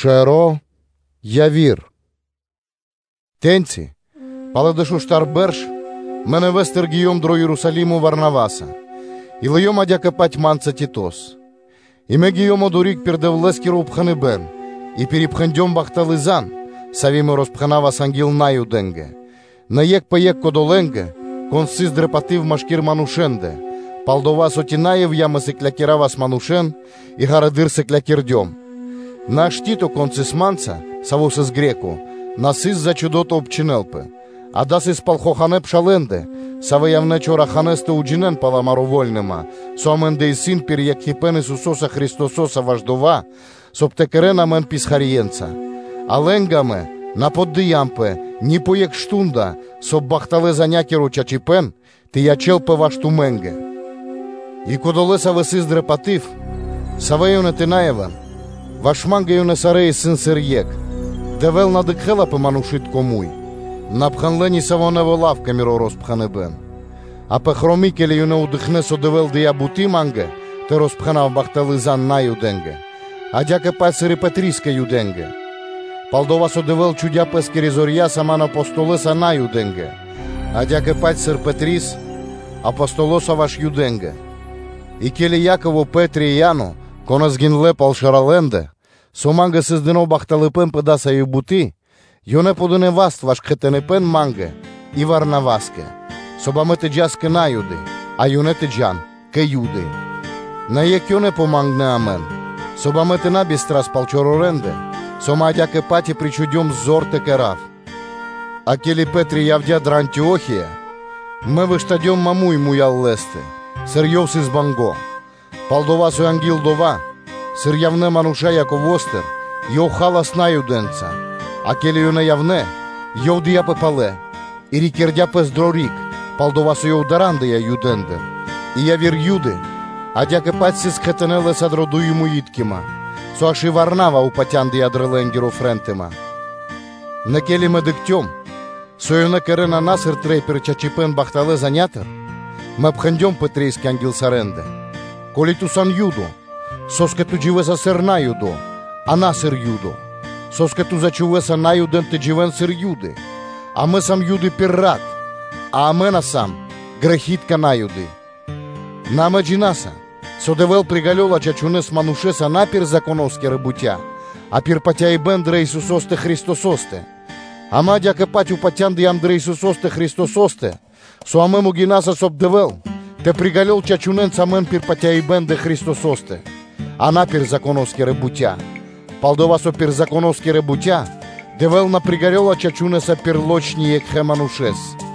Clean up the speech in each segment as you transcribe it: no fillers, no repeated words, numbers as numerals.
Шеро явір. Тенці, паладишу штарберш, мене вестер гійом дро Єрусаліму Варнаваса, і лийом адяка патьманца Тітос. І ме гійом одурік пердевлескеру обханебен, і перепхандьом бахтализан, савіме розпханава сангіл наю денге. На єк паєк кодоленге, консиз дрепатив машкір манушенде, палдова сотінаєв яме секлякіравас манушен, і гарадир секлякірдьом. Наш тіто концисманца, савусис греку, насис за чудото обчинелпе, а дасис палхоханеп шаленде, савеявне чора ханесте уджинен паламару вольнема, соаменде и син пір як хіпен Ісусоса Христососа важдова, соптекерена мен пісхарієнца. Аленгаме, на поддиямпе, ні поєк штунда, соб бахтале занякеру чачіпен, ти ячелпе ваштуменге. І кодолеса весис дрепатив, савеюне тинаєва, вашмангеюне сареї син сир'єк, девел надикхела по манушит комуй, напханлені савонево лавка міро розпханебен. А пехромікелеюне удихне содевел дия бути манге, те розпханав бахтализан на юденге, а дяке пасири петріска юденге. Палдова содевел чудя пескері зоря сама апостолеса на юденге, а дяке пасир Петріс, апостолоса ваш юденге. І келі Яково Петрі і Яно, конас гінле палшараленде, соманге сиздино бахталипен педаса й бути, йоне подоне васт ваш хетенепен манге, і варнаваске, собаме теджаске на юди, а йоне теджан, ке юди. На як йоне помангне амен, собаме тена бістрас палчороренде, сома дяке паті причудьом зорте керав. А келі Петрі явдя дрантіохія, ме виштадьом мамуй муял лесте, серйовс із банго, палдова су ангіл дова, сир явне мануша яко востер, йов халас на юденца, а келі юне явне, йов дияпе пале, і рікердяпе здрорік, палдова су йов дарандия юденде, і явір юди, а дяке патсі схетенеле садроду йому їдкіма, су аші варнава у патяндия дрелендіру френтима. На келі медиктьом, су юне керена насир трейпер чачіпен бахтале занятер, ме пхандьом петрейський ангіл саренде, колі тусан юду, соске ту дживеса сир на юду, а на сир юду, соске ту зачувеса на юден те дживен сир юди, а ми сам юди піррат, а амена сам грехітка на юди. Наме джинаса, содевел пригальола чачунес манушеса напір законовське ребуття, а пір патя і бендре Ісусосте Христососте, а мадяке патю патянди Андре Ісусосте Христососте, суамему гінаса собдевел, те пригальол чачунен самен пір патя і бенде Христососте, а напір законовське ребуття. Палдова со пір законовське ребуття, девел на пригальола чачунеса пір лочні як хеманушес.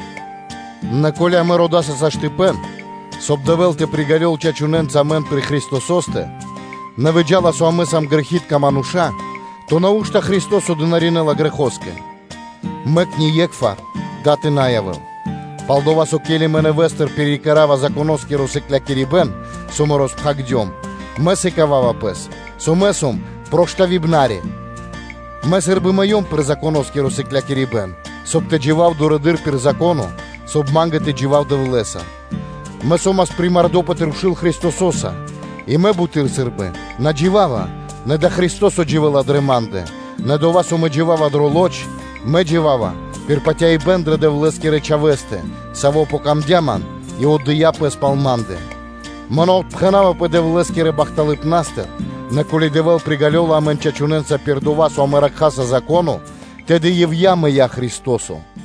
На коля ми родаса за штипен, собдевел те пригальол чачунен самен пір Христососте, не виджала суаме сам грехітка мануша, то наушта Христосу динарінела грехоске. Мекні єкфа, дати наявел. Палдова со келі мене вестер перекарава законовське росекля керібен, сомо розпхагдьом. Месекавава пес, сомесом прошта вібнарі. Месер би майом пір законовське росекля керібен, соб те дживав до редир пір закону, соб манге те дживав до влеса. Месомас примардопа терушил Христососа, і ме бутир сирби, надживава, не да Христосо дживала дреманде, не до вас оме дживава дролоч, ме дживава, пір патя і бендре де влески речавесте, саво покамдяман, і оддия пес палманде. Мано отпханава педе влески ребахталип настер, на колі девел пригальола амен чачуненца пір до вас у амеракхаса закону, теде єв'яме я Христосу.